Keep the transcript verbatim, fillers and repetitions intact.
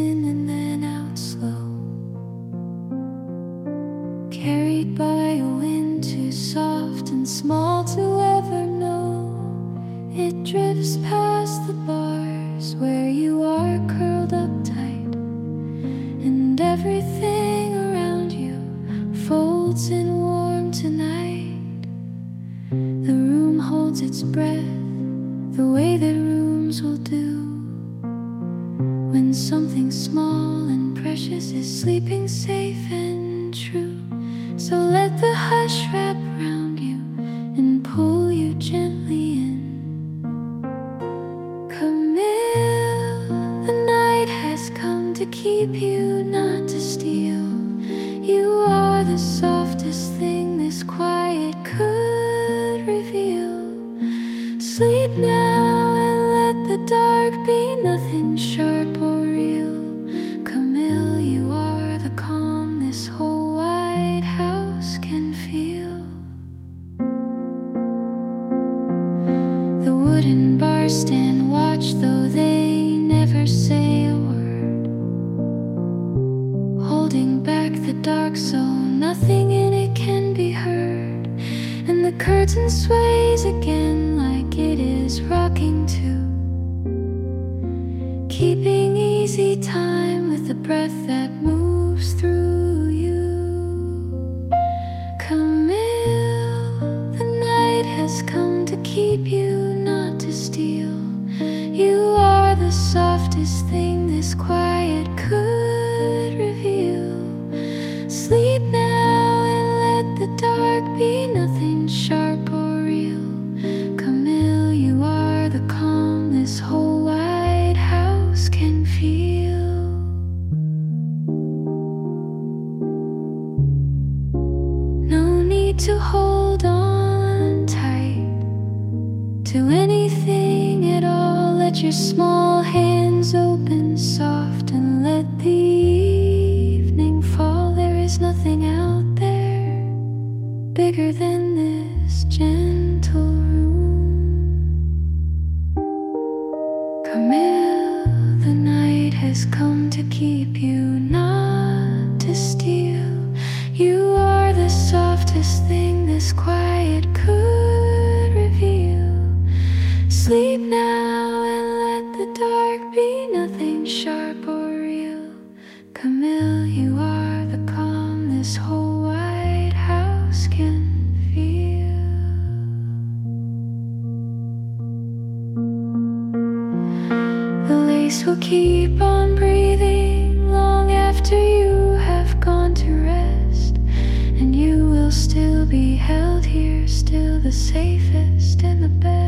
in and then out slow, carried by a wind too soft and small to ever know. It drifts past the bars where you are curled up tight, and everything around you folds in warm tonight. The room holds its breath the way that rooms will do when something small and precious is sleeping safe and true. So let the hush wrap around you and pull you gently in. Camille, the night has come to keep you, not to steal. You are the softest thing this quiet could reveal. Sleep now and let the dark be nothing sharp or real. Camille, you are the calm this whole wide house can feel. The wooden bars stand watch, though they never say a word, holding back the dark so nothing in it can be heard. And the curtain sways again like it is rocking too, keeping easy time with the breath that moves through you. Camille, the night has come to keep you, not to steal. You are the softest thing this quiet could reveal. Sleep now and let the dark be nothing sharp or real. Camille, you are the calm this whole wide house can feel. No need to hold on tight to anything at all. Let your small hands open soft and let the evening fall. There is nothing out there bigger than this gentle room. Camille, the night has come to keep you, not to steal. You are the softest thing this quiet could reveal. Sleep now and let the dark be nothing sharp or real. Camille, you are the calm this whole wide house can feel. The lace will keep on breathing long after you have gone to rest, and you will still be held here, still the safest and the best.